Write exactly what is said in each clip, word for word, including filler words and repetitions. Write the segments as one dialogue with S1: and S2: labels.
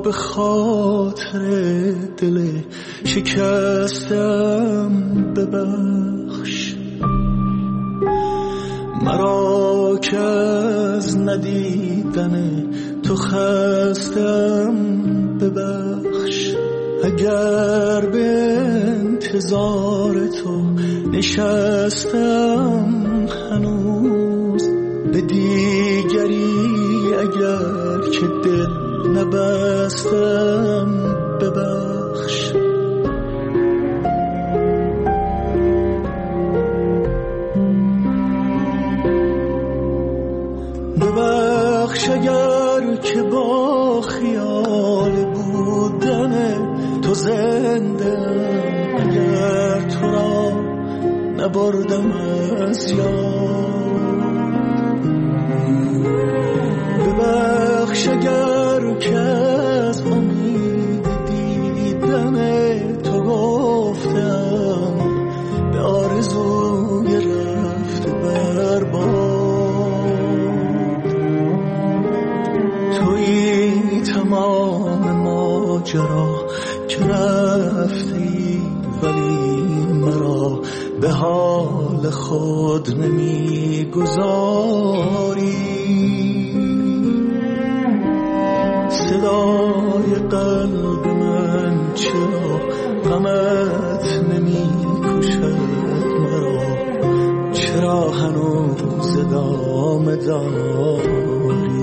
S1: به خاطر دل شکستم ببخش، مرا که از ندیدن تو خستم ببخش. اگر به انتظار تو نشستم هنوز، به دیگری اگر که دل نبستم ببخش. ببخش اگر که با خیال بودن تو زنده، اگر تو را نبردم از یاد. ببخش اگر که از امید دیدن تو گفتم به آرزوی رفت برباد. تویی تمام ماجرا که رفتی، ولی مرا به حال خود نمیگذاری. صدای قلب من چرا غمت نمی کشد مرا، چرا هنوز ادامه داری؟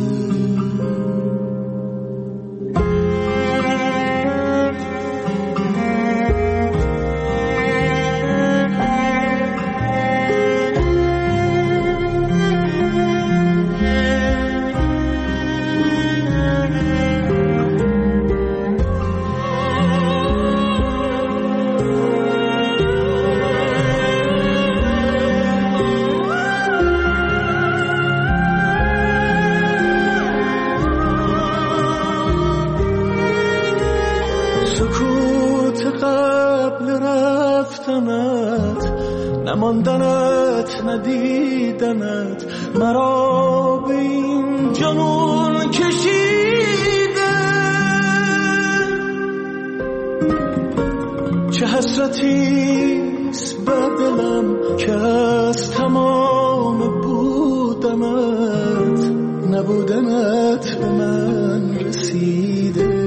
S1: نماندنت ندیدنت مرا به این جنون کشیده. چه حسرتیست بر دلم که از تمام بودنت نبودنت به من رسیده.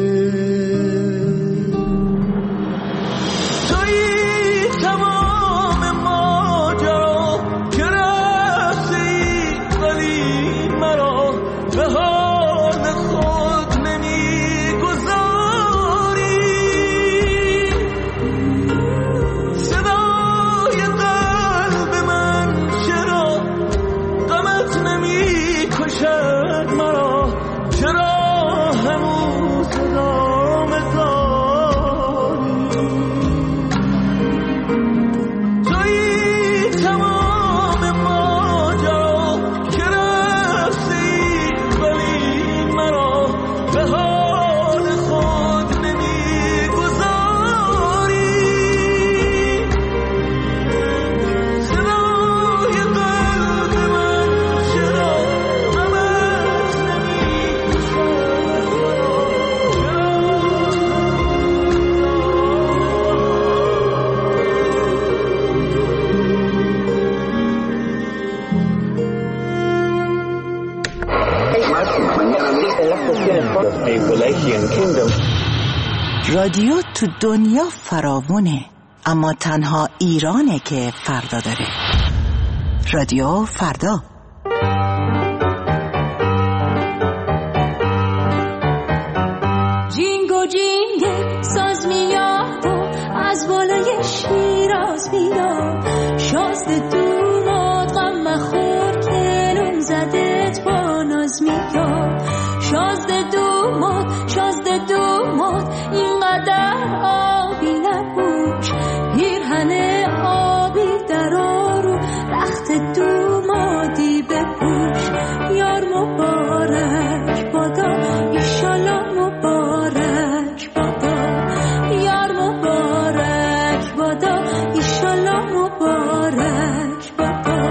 S2: رادیو تو دنیا فراوونه، اما تنها ایرانه که فردا داره. رادیو فردا.
S3: جینگو جینگ ساز میاد و از بالای شیراز میاد، شازده دوماد غم مخور کنون زدت با ناز میاد. شازده دوماد شازده دوماد اینقدر آبی نبوش، پیرهن آبی در آرو رخت دومادی بپوش. یار مبارک بادا ایشالا مبارک بادا، یار مبارک بادا ایشالا مبارک بادا.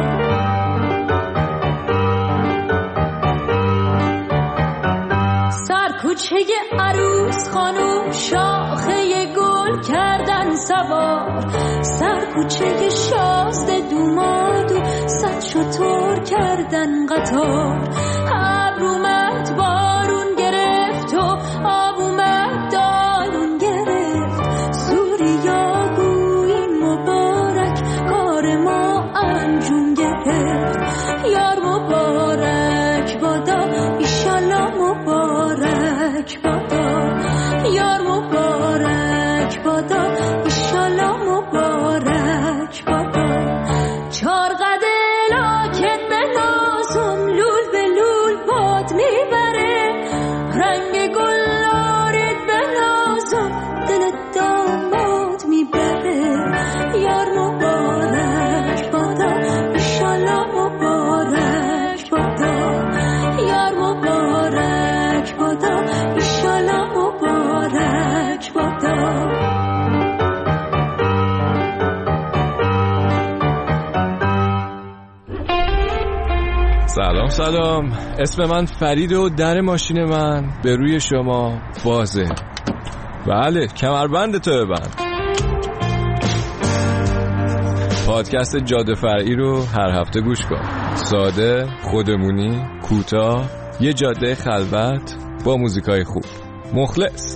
S3: سر کوچه عروس خانوم شاخه گل کردن سوار، سر کوچه شازده دوماد و صد شتر کردن قطار. ابر اومد بارون گرفت و آب اومد دارون گرفت، سوریا گویی مبارک کار ما انجام گرفت. یار مبارک بادا ایشالله مبارک بادا، یار مبارک بادا ایشالله مبارک بادا. چار قده لاکت به نازم لول به لول باد میبره، رنگ گل آرید به نازم دل داماد میبره. یار مبارک بادا ایشالله مبارک بادا، یار مبارک بادا ایشالله مبارک بادا.
S4: سلام سلام، اسم من فرید و در ماشین من به روی شما بازه. بله، کمربند تو ببند. پادکست جاده فرعی رو هر هفته گوش کن. ساده، خودمونی، کوتاه، یه جاده خلوت با موزیکای خوب. مخلص.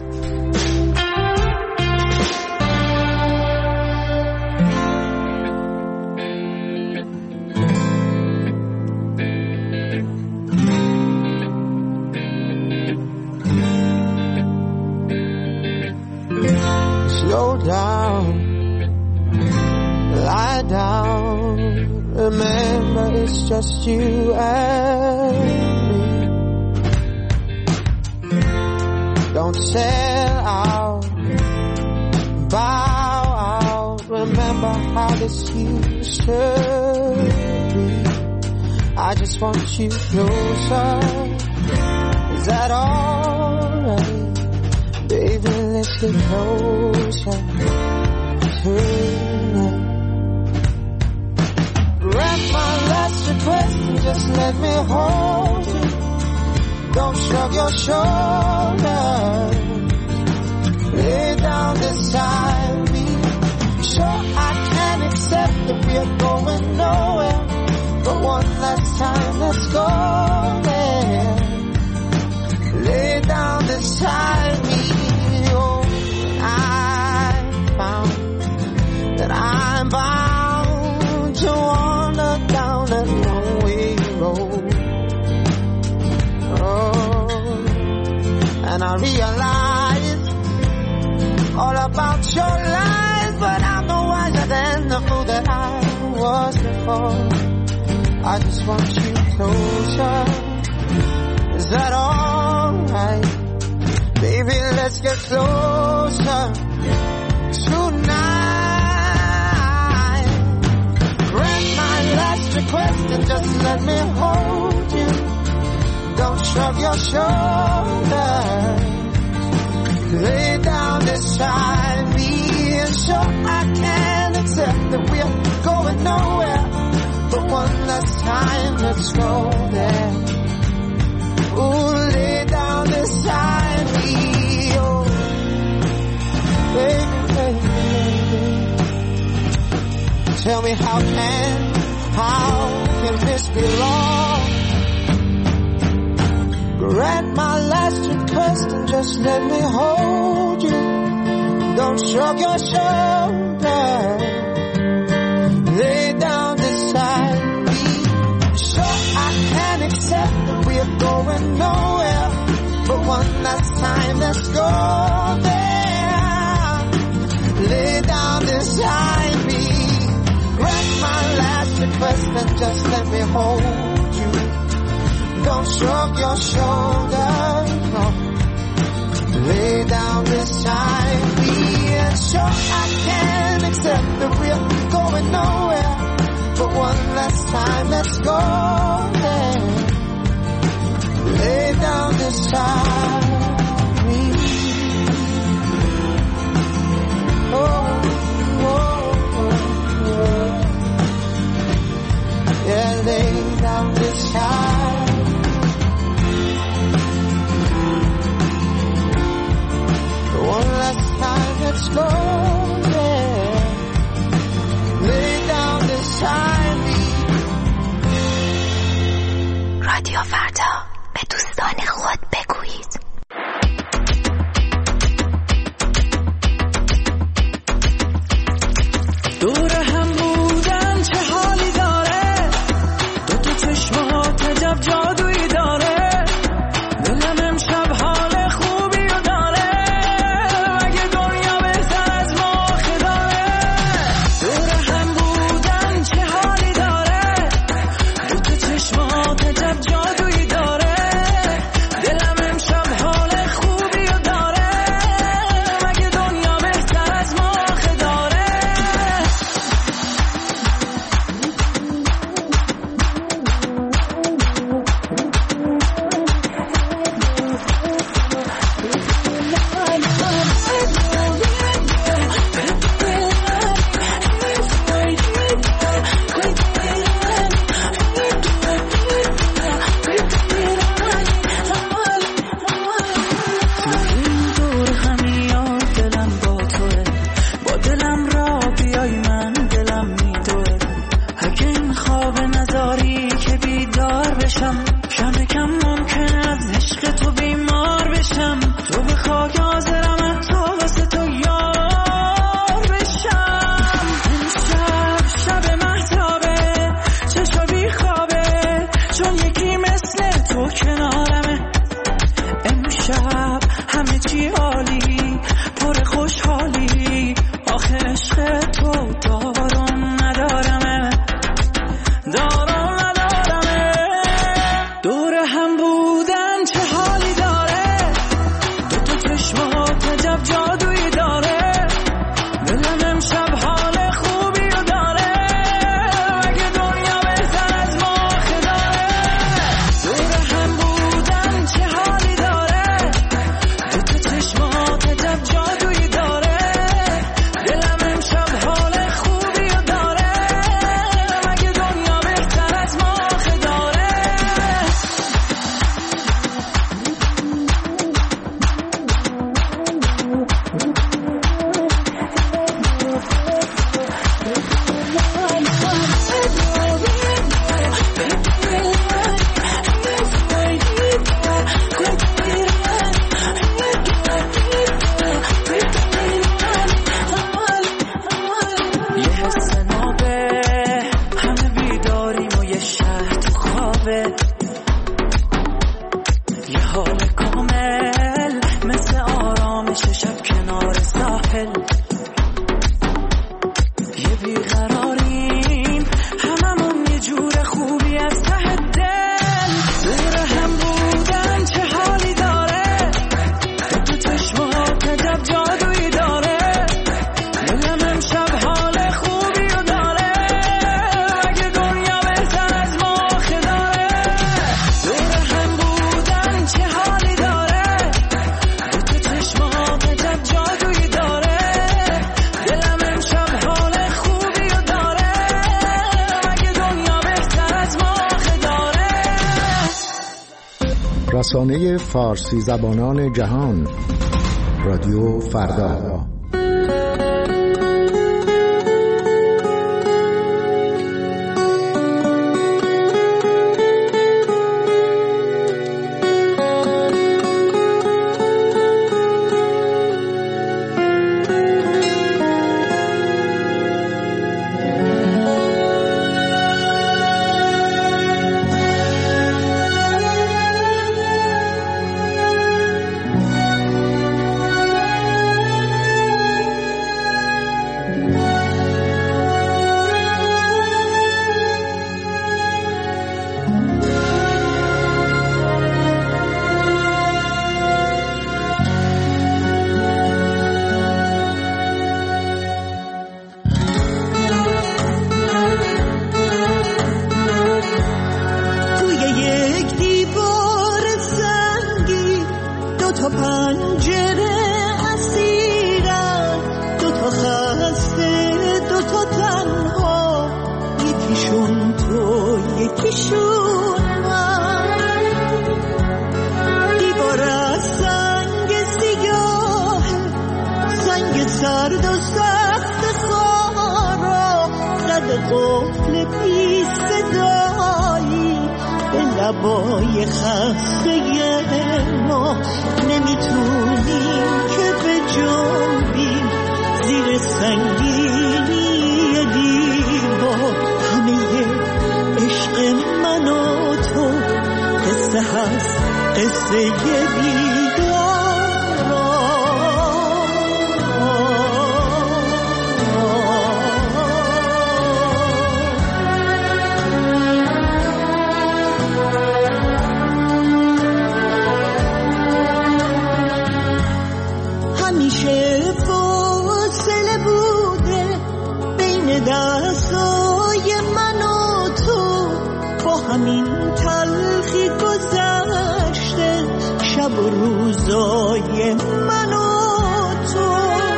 S1: Slow down, lie down, remember it's just you and me. Don't sell out, bow out, remember how this used to be. I just want you closer, is that alright? Baby, let's get closer tonight. Grant my last request and just let me hold you. Don't shrug your shoulders. Lay down beside me. Sure, I can accept that we're going nowhere, but one last time, let's go there. Lay down beside me. That I'm bound to wander down that lonely road. Oh, and I realize all about your lies, but I'm no wiser than the fool that I was before. I just want you closer. Is that alright? Baby, let's get closer tonight. Grant my last request and just let me hold you. Don't shrug your shoulders. Lay down beside me. And sure, I can accept that we're going nowhere, but one last time, let's go there. Ooh, lay down beside me. Oh, baby, baby, baby. Tell me how can, how can this be wrong? Grant my last request and just let me hold you. Don't shrug your shoulders. Lay down beside me. Sure, I can accept that we're going nowhere, but one last time, let's go there. Lay down beside me. Grant my last request and just let me hold you. Don't shrug your shoulders, no. Lay down beside me. And sure, I can accept that we're going nowhere, but one last time, let's go there. Lay down beside me. Oh, oh, oh, oh. Yeah, lay down beside. beside me.
S2: رادیو فردا، به دوستان خود بگویید.
S5: دور هم بودن چه حالی داره، دو تا چشمات عجب جادویی داره، دلم امشب حال خوبی رو داره، مگه دنیا بهتر از ما داره. دور هم بودن چه حالی داره، دو تا چشمات عجب جادویی داره، دلم امشب حال خوبی رو داره، مگه دنیا بهتر از ما داره.
S6: رسانه فارسی زبانان جهان، رادیو فردا.
S7: قفل بی صدایی به لبای خسته ما نمیتونیم که به جنبیم زیر سنگینی دیوار. همه عشق من و تو قصه هست، قصه بیدار. همیشه فاصله بوده بین دستای من و تو، با همین تلخی گذشته شب و روزای من و تو.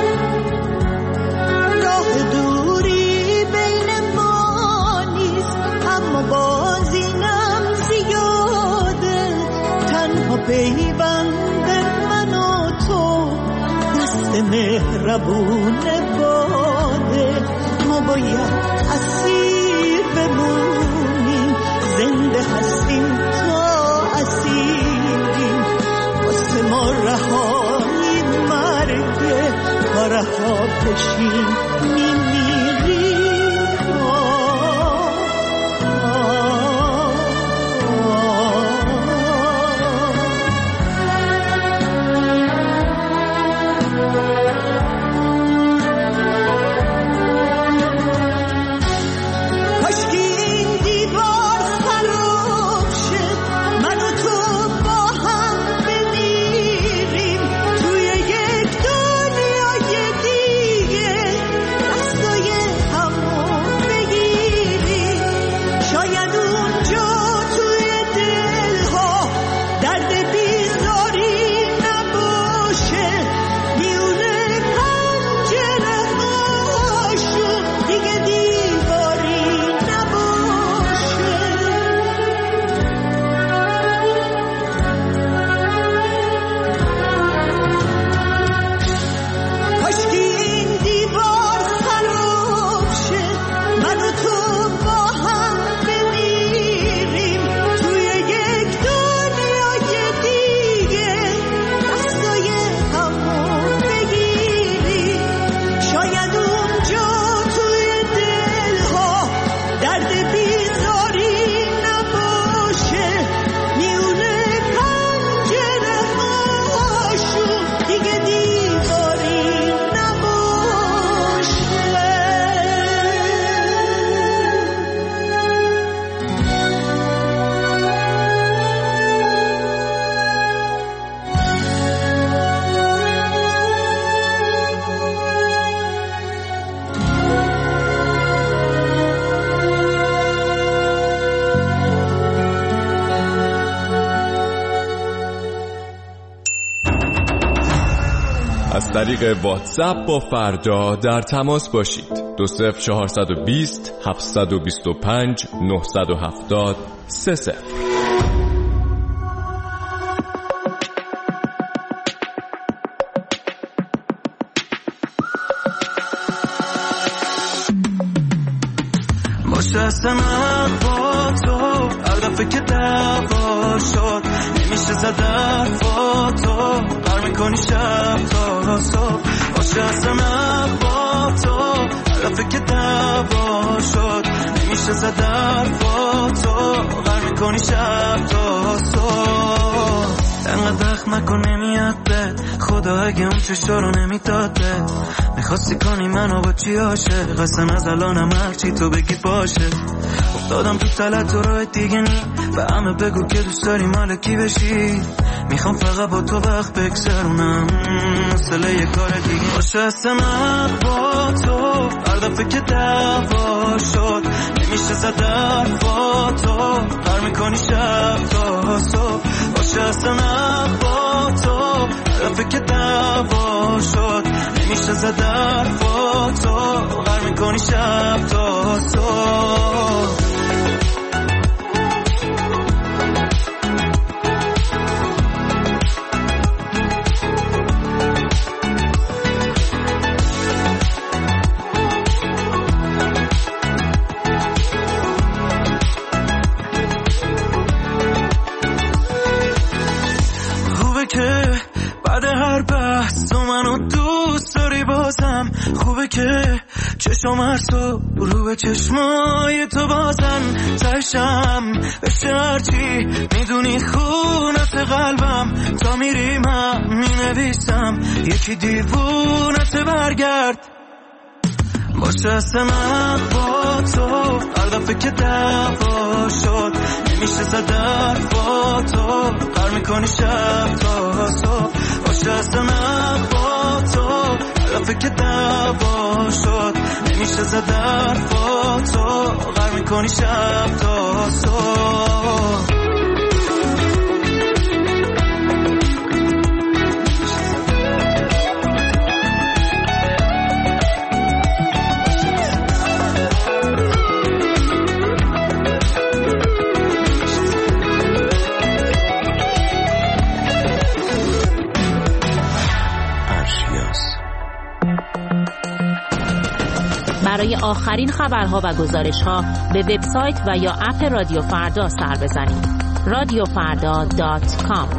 S7: راه دوری بین ما نیست اما باز اینم زیاده، تنها پیوند من و تو دست مهربون باده. ما باید اسیر بمونیم، زنده هستیم تا اسیریم. واسه ما رهایی مرگه، تا رها بشیم میمیریم.
S4: از طریق واتساپ با فردا در تماس باشید. دو صفر چهارصد و بیست هفتصد و بیست و پنج نهصد و هفتاد سه صفر.
S5: باشه من با تو هر دفعه که دعوا شد نمیشه زد با تو قرار میکنی شب تا صبح. باشه من با تو هر دفعه که دعوا شد نمیشه زد با تو قرار میکنی شب تا صبح. انقدر دخم نکن نمیاد به خدا اگه اون چشا رو نمیداده. میخواستی کنی منو با چی عاشق قسم از الانم هرچی تو بگی باشه. افتادم تو تلت و راه دیگه نی به همه بگو که دوست داری مال کی بشی. میخوام فقط با تو وقت بگذرونم مثل یه کار دیگه. باشه هستم با تو هر دفعه که دعوا شد نمیشه زد با تو قرار میکنی شب تا صبح. باشه هستم با تو هر دفعه که دعوا شد نمیشه زد با تو قرار میکنی شب تا صبح. که چشم هر صبح رو به چشمای تو بازن تشم بشه هرچی میدونی خونت قلبم تا میری من مینویسم یکی دیوونت برگرد باشه اصلا با تو هر دفعه که دعوا شد نمیشه زدر با تو قر میکنی شب تا صبح باشه اصلا با تو هر دفعه که دعوا شد نمیشه زدر با تو قر میکنی شب تا صبح
S8: برای آخرین خبرها و گزارش‌ها به وبسایت و یا اپ رادیو فردا سر بزنید. رادیو فردا دات کام.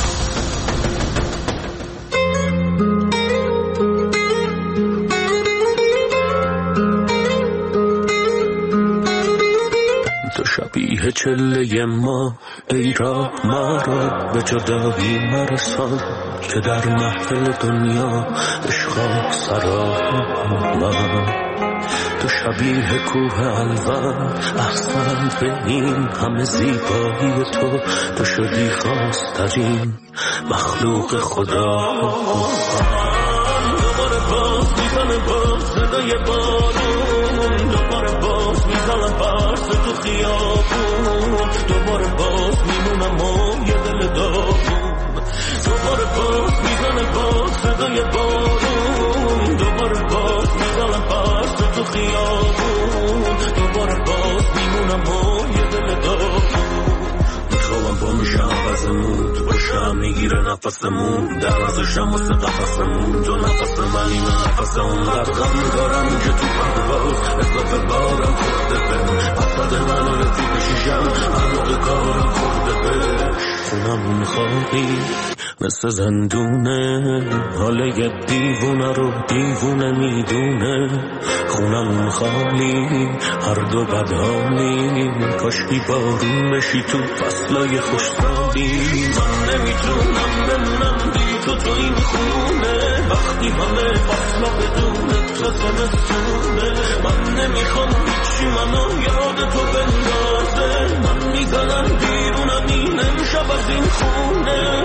S9: تو شبیه چله ما ای را ما را به جدایی مرسان که در محفل دنیا عشقا سرا من تو شبیه کوه الوان احسن به این همه زیبایی تو تو شدی خواسترین مخلوق خدا دوباره باز میزنه باز صدای بارون دوباره باز میزنه برس تو خیابون دوباره باز میمونم و یه دل داغون دوباره باز میزنه باز صدای بارون دوباره باز میزنه برس تو خیابون دوباره باز میمونم و یه دل داغون میخوام با میشم عوضمون تو باشم میگیره نفسمون در ازشم واسه قفصمون تو نفس منی من نفس اون لبخند دارم که تو پرواز اضافه بارم خورده بهم اصد منو رفیق شیشم عمق کارم خورده به خونمون خواهی مثل زندونه حال یه دیوونه رو دیوونه میدونه خونمون خالی هر دو بدحالی کاشکی بارون بشی تو فصلای خوشسالی من نمیتونم بمونم بی تو تو این خونه وقتی همه فصلا بدونه تو زمستونه من نمیخوام هیچی منو یاد تو بندازه من میزنم بیرونم این امشب از این خونه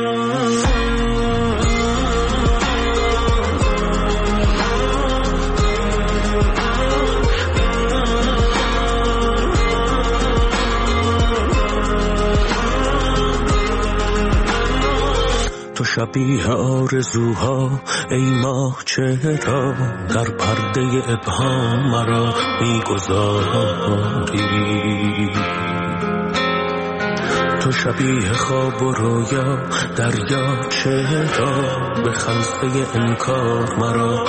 S9: تو شبیه آرزوها ای ماه چهرا در پرده ابهام مرا میگذاری تو شبیه خواب و رویا دریا چهرا به خلصه انکار مرا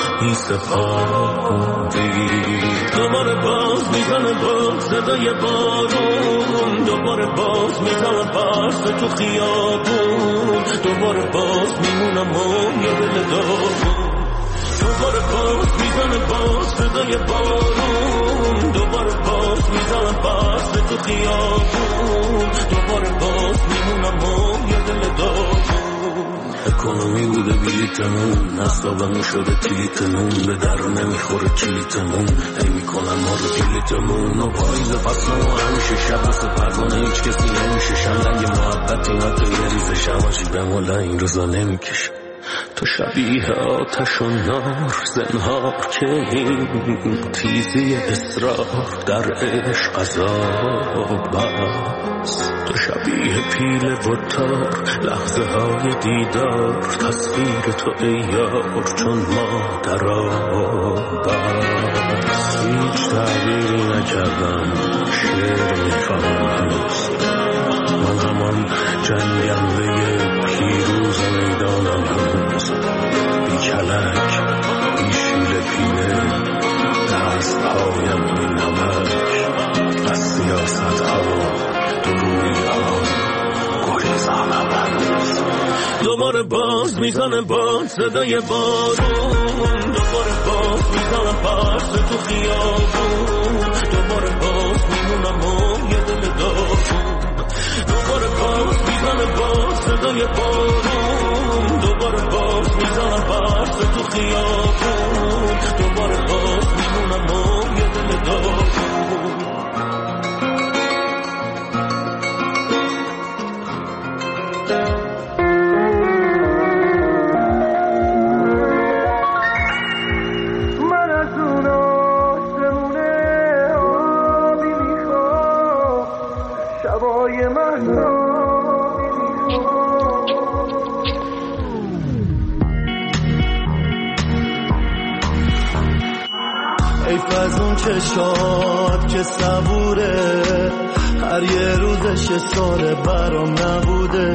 S9: میسپاری دوباره باز میزنه باز صدای بارون دوباره باز میزنه برس تو خیابون دوباره باز میمونم و یه دل داغون دوباره باز میزنه باز صدای بارون دوباره باز میزنه برس تو خیابون دوباره باز میمونم و یه دل داغون اکونومی بوده بلیتمون نستابمون شده تیلیتمون به در نمیخوره کلیتمون هی میکنن ما رو کلیتمون و پاییز فصل ما همیشه شب واسه پروانه هیچ کسی نمیشه شملنگ محبت اینا تو یه ریز شماشی بمولا این روزا نمیکشه تو شبیه آتش و نار زنهار که این تیزی اصرار در عشق عذاب است تو شبیه پیل و تار لحظه های دیدار تصویر تو ای یار چون ما در آب است هیچ تعبیری نکردم شعر میفهمم هنوز من همان جنگنده پیروز میدانم هنوز بی کلک بی شیل پینه دست هایم بی نمک از سیاست ها دروی ها گریزانم هنوز دوباره باز میزنه باز صدای بارون دوباره دوباره باز میزنم پرس تو خیابون، دوباره باز میمونم و یه دل داغون، دوباره باز میزنه باز صدای بارون، دوباره باز میزنم پرس تو خیابون، دوباره باز میمونم و یه دل داغون.
S10: از اون چشات که صبوره، هر یه روزش سال برام نبوده.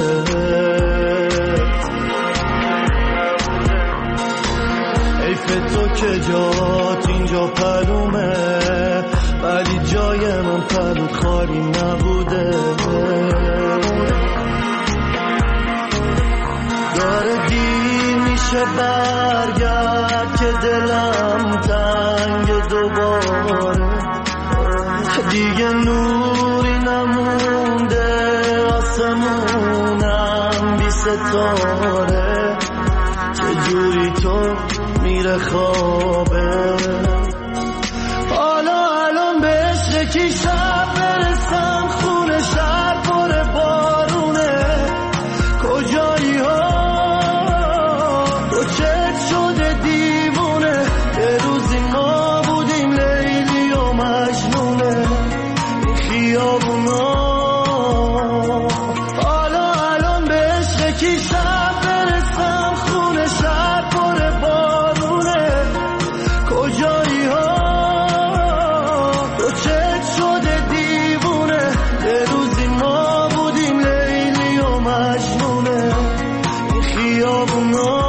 S10: حیف تو که جات اینجا پلومه، ولی جای من پلو خالی نبوده. داره دیر میشه برگرد که دلم تنگ دوباره، دیگه نوری نمونده آسمونم بی ستاره، چجوری تو میره خوابه. حالا الان بهش یکی شب برسم خونه، شهر پر بارونه، کجایی ها تو چت شده دیوونه. یه روزی ما بودیم لیلی و مجنونه این خیابونا. حالا الان بهش یکی شب برسم خونه، شهر پر بارونه، کجایی ها تو چت شده دیوونه. یه روزی ما بودیم لیلی و مجنونه این خیابونا.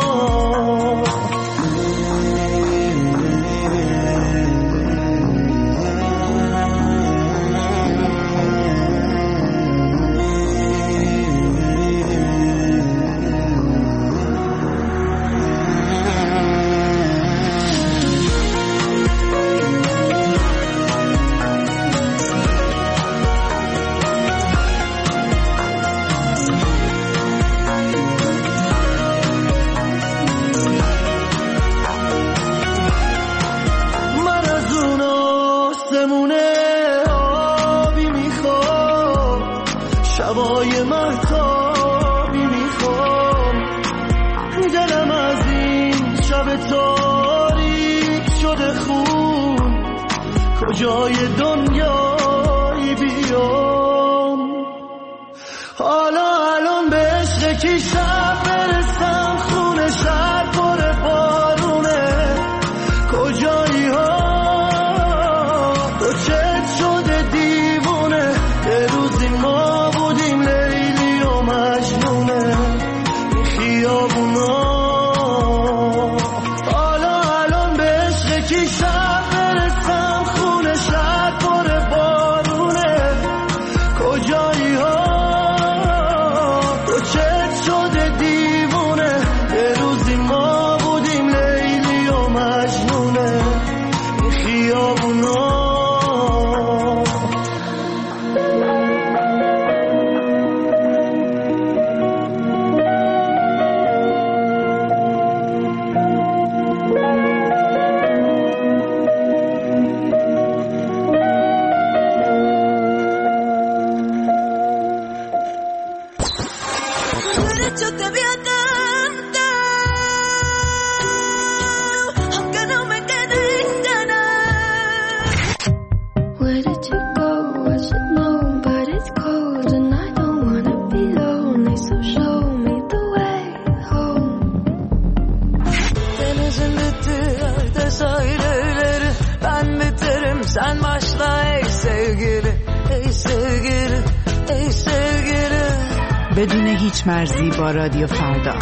S10: شبای مهتابی میخوام، دلم از این شب تاریک شده خون، کجای دنیایی بیام. حالا الان بهش یکی شب برسم خونه، شهر پر بارونه، کجایی ها تو چت شده دیوونه. یه روزی ما بودیم لیلی و مجنونه این خیابونا. حالا الان بهش یکی شب برسم خونه، شهر پر بارونه، کجایی ها تو چت شده دیوونه. یه روزی ما بودیم لیلی و مجنونه این خیابونا.
S5: Sen başla ey sevgili, ey sevgili, ey sevgili.
S2: بدون هیچ مرزی با رادیو فردا.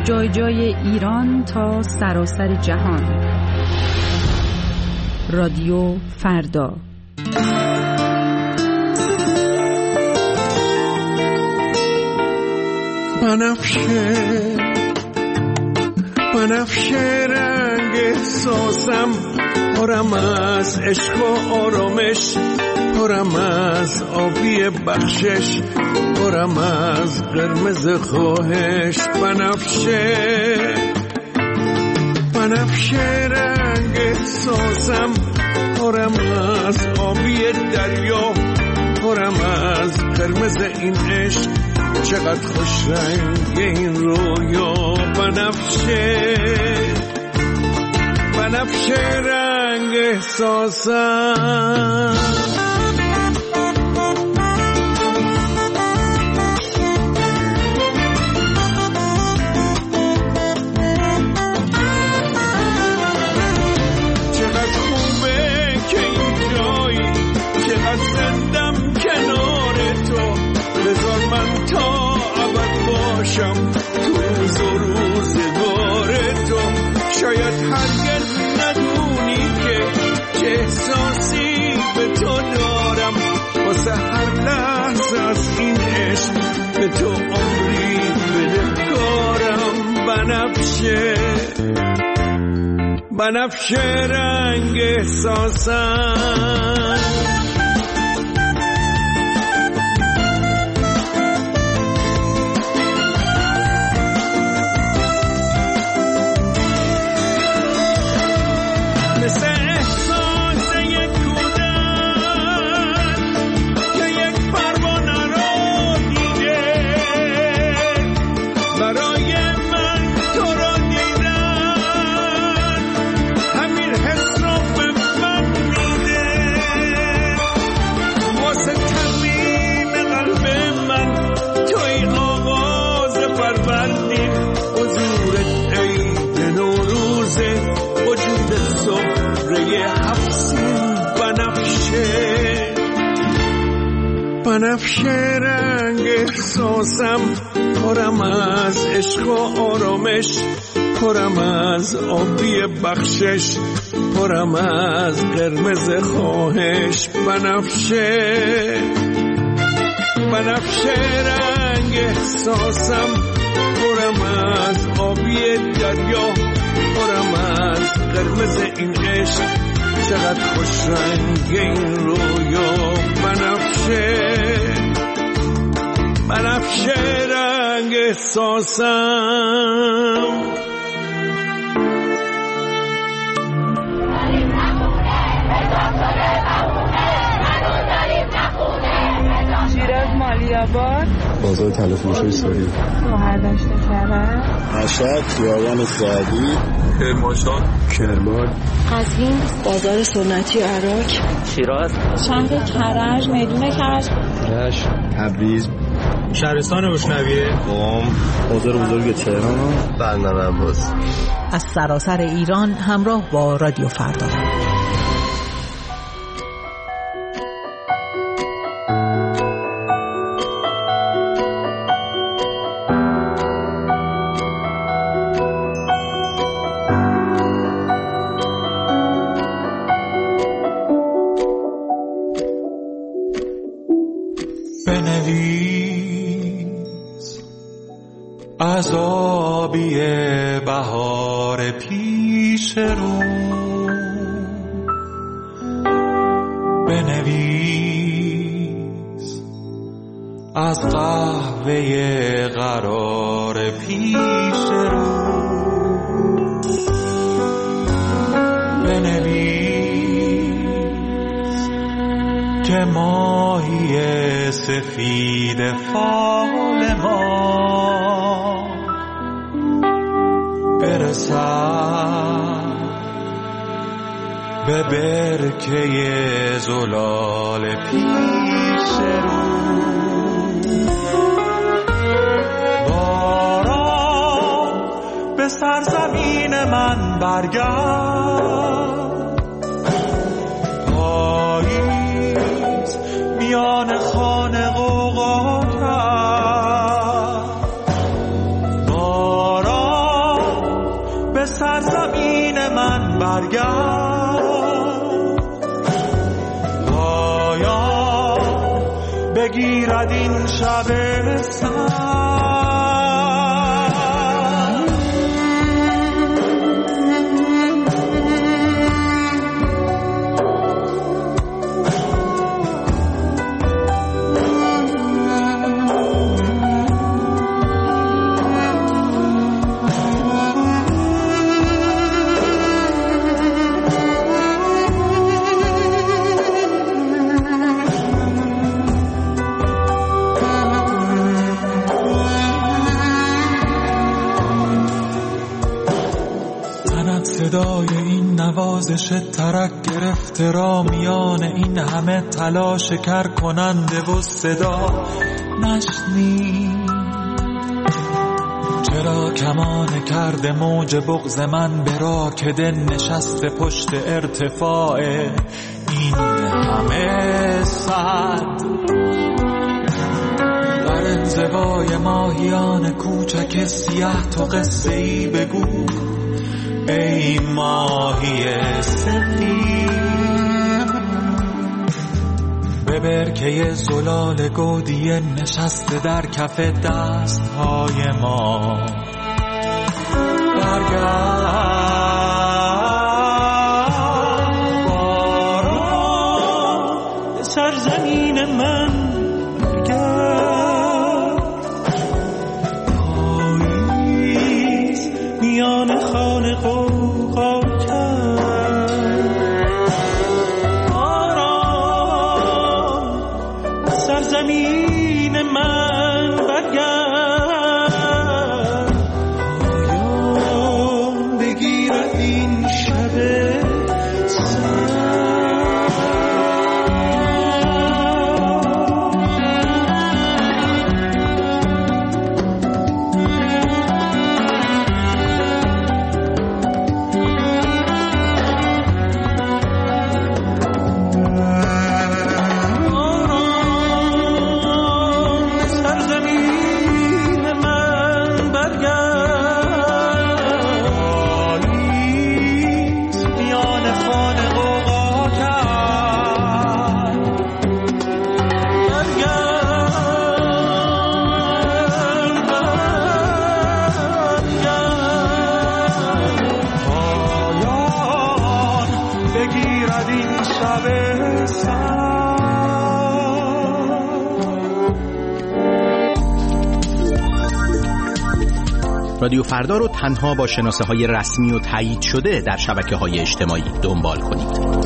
S11: جای جای ایران تا سراسر جهان. رادیو فردا.
S10: بنفشه بنفشه رنگ احساسم، پرم از عشق و آرامش، پرم از آبی بخشش، پرم از قرمز خواهش. بنفشه بنفشه رنگ احساسم، پرم از آبی دریا، پرم از قرمز این عشق، چقدر خوش رنگ این رویا. بنفشه بنفشه رنگ احساسم. چقدر خوبه که این جایی، چقدر زندم کنار تو، بذار من تا ابد باشم تو روز و روزگار تو. شاید هرگز ندونی که چه احساسی به تو دارم، واسه هر لحظه از این عشق به تو عمری بدهکارم. بنفشه بنفشه رنگ احساسم. بنفشه رنگ احساسم، پرم از عشق و آرامش، پرم از آبی بخشش، پرم از قرمز خواهش. بنفشه بنفشه رنگ احساسم، پرم از آبی دریا، پرم از قرمز این عشق، چقدر خوش رنگ این رویا. بنفشه بنفشه رنگ احساسم.
S12: شیراز مالیاباد،
S13: بازار تلفروشی سوری،
S12: شهردشت کرج،
S13: مشهد، خیابان سعدی،
S14: کرمانشاه،
S13: کرمان،
S15: قزوین، بازار سنتی عراق،
S16: شیراز،
S17: شهر کرج، میدون کرج،
S13: رشت، تبریز،
S18: شهرستان روشنویه،
S13: قم، بازار بزرگ تهران،
S19: بندر عباس.
S2: از سراسر ایران همراه با رادیو فردا.
S20: بنویس از آبی بهار پیش رو، بنویس از قهوه قرار پیش رو، بنویس که ماهی سفید فال ما برسد به برکه زلال پیش رو. باران به سرزمین من برگرد، پاییز میان خانه غوغا کرد. باران بگیرد این شب سر. صدای این نوازش ترک گرفته را میان این همه تلاش کر کننده و صدا نشنی. چرا کمان کرده موج بغض من برا که دل نشسته پشت ارتفاع این همه صد. در انزوای ماهیان کوچک سیاه تو قصه ای بگو ای ماهی سفید. به برکه زلال گودی نشسته در کف دست های ما برگرد باران به سرزمین من برگرد. پاییز میان خانه قوقا کرد باران به سرزمین من برگرد. پایان بگیرد این شب
S14: رادیو فردا رو تنها با شناسه های رسمی و تایید شده در شبکه های اجتماعی دنبال کنید.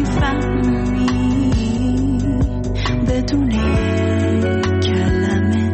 S3: بدون کلمه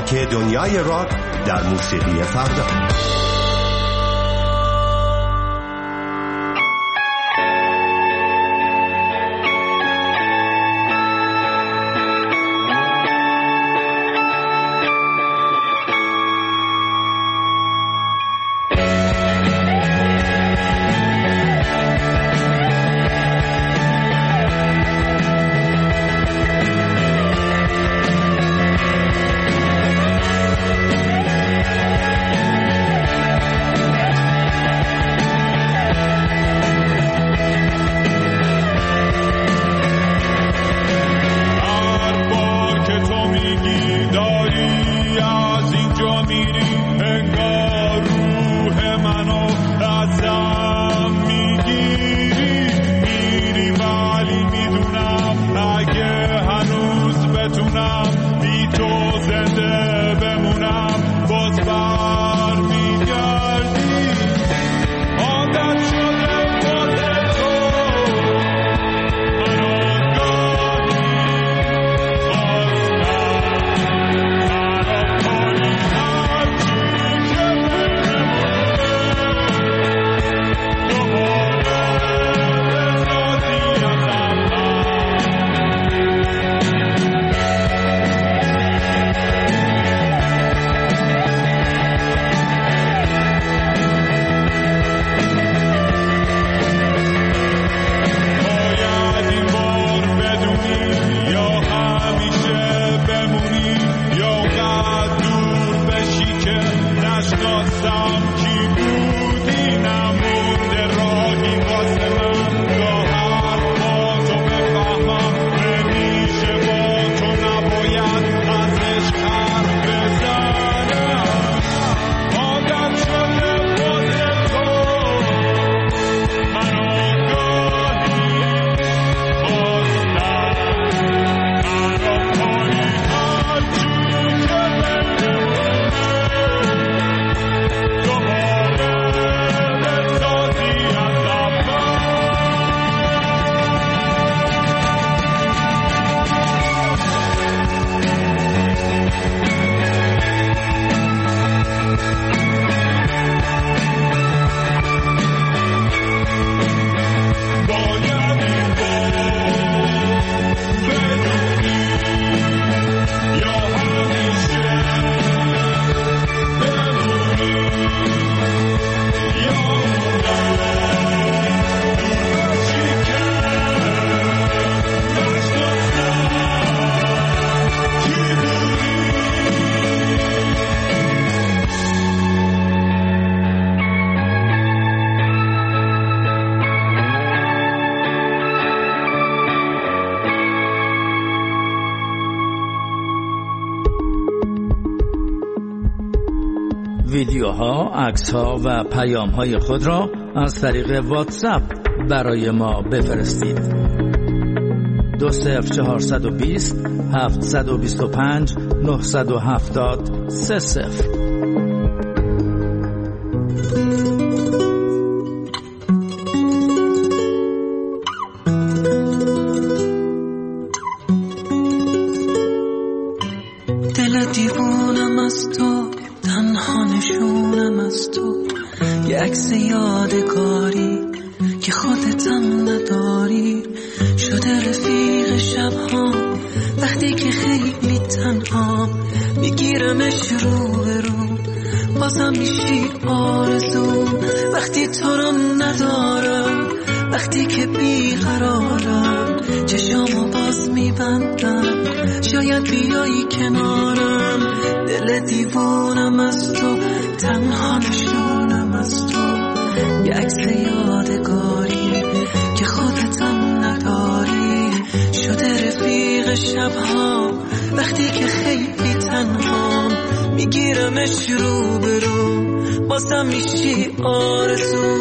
S16: که دنیای راک در موسیقی فردا.
S19: ویدیوها، عکس‌ها و پیام‌های خود را از طریق واتساپ برای ما بفرستید. دو صفر چهارصد و بیست هفتصد و بیست و پنج نهصد و هفتاد سه صفر.
S5: دل دیوونم از تو، تنها نشونم از تو، یه عکس یادگاری که خودتم نداری، شده رفیق شبها وقتی که خیلی تنها، میگیرمش رو به رو بازم میشی آرزو، وقتی تو رو ندارم، وقتی که بیقرارم، چشامو باز میبندم، شاید بیایی کنارم، دل دیوونم از تو، تنها نشونم از تو، یه عکس یادگاری که خودتم نداری، شده رفیق شبها وقتی که خیلی تنها، میگیرمش رو به رو بازم میشی آرزو.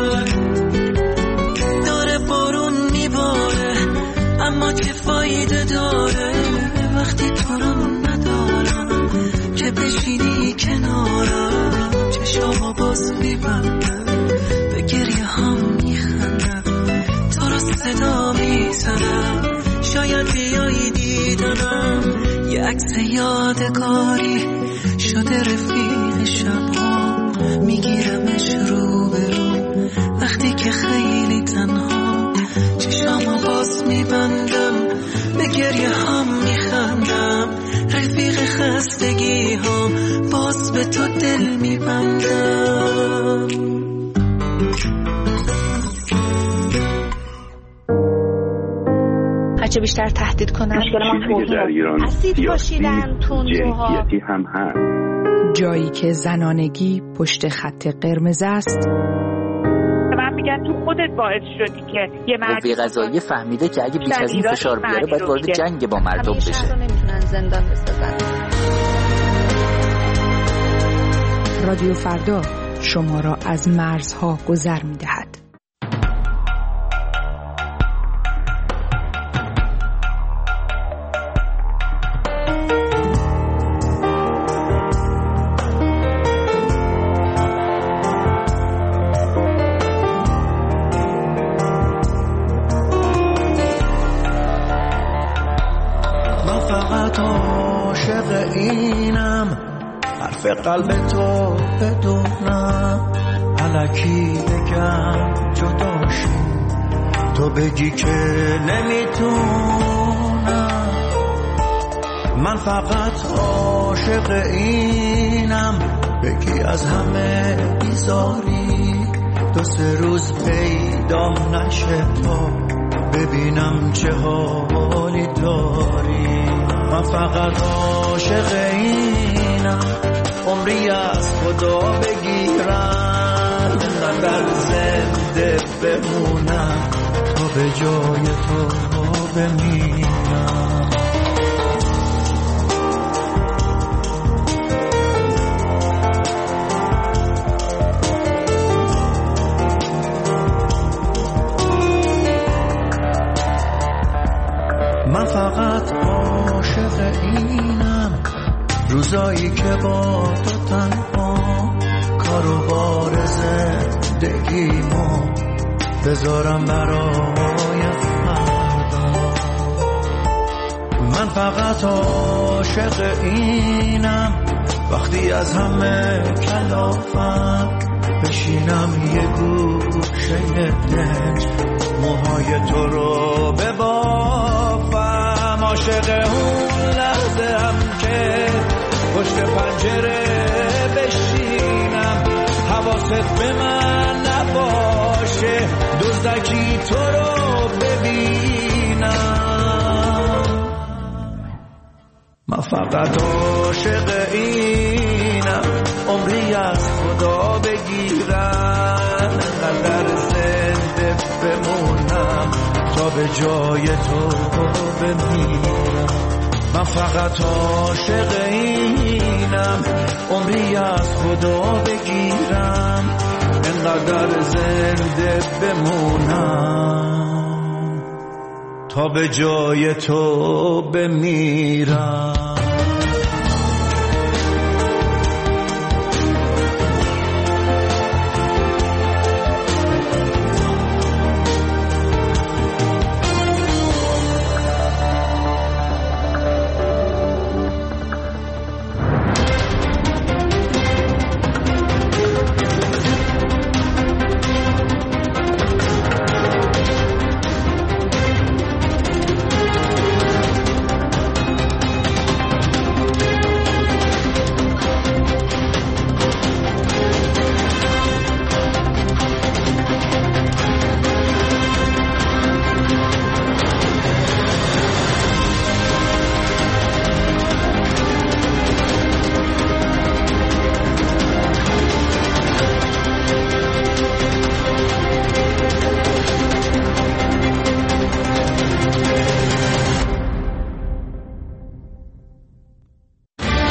S5: داره بارون میباره اما چه فایده بشینی کنارم چشامو باز میبندم به گریه هم میخندم تو رو صدا میزنم شاید بیایی دیدنم یه عکس یادگاری شده رفیق شبها میگیرمش رو به رو وقتی که خیلی تنها چشامو باز میبندم به گریه هم میخندم رفیق خستگی هم باز به تو دل میبندم
S17: هرچه بیشتر تهدید کنن
S21: چیزی که در ایران سیاسی جنسیتی هم هست
S11: جایی که زنانگی پشت خط قرمز است
S12: من میگن تو خودت باعث شدی که یه مرد
S22: قوه قضاییه فهمیده که اگه بیش از این فشار بیاره باید وارد جنگ با مردم بشه
S17: همیشه نمیتونن زندان بسازن.
S11: رادیو فردا شما را از مرزها گذر میدهد.
S1: قلب تو بدونم الکی بگم جداشی تو بگی که نمیتونم من فقط عاشق اینم بگی از همه بیزاری دو سه روز پیدام نشه تا ببینم چه حالی داری من فقط عاشق اینم عمری از خدا بگیرم در زنده بمونم تا به جای تو بمیرم من فقط عاشق اینم روزایی که با تو تنها کارو بار زندگیمو بذارم برای فردا من فقط عاشق اینم وقتی از همه کلافم بشینم یه گوشه دنج موهای تو رو ببافم عاشق اون لحظه هم که پشت پنجره بشینم حواست به من نباشه دزدکی تو رو ببینم من فقط عاشق اینم عمری از خدا بگیرم در زنده بمونم تا به جای تو بمیرم من فقط عاشق اینم عمری از خدا بگیرم انقدر زنده بمونم تا به جای تو بمیرم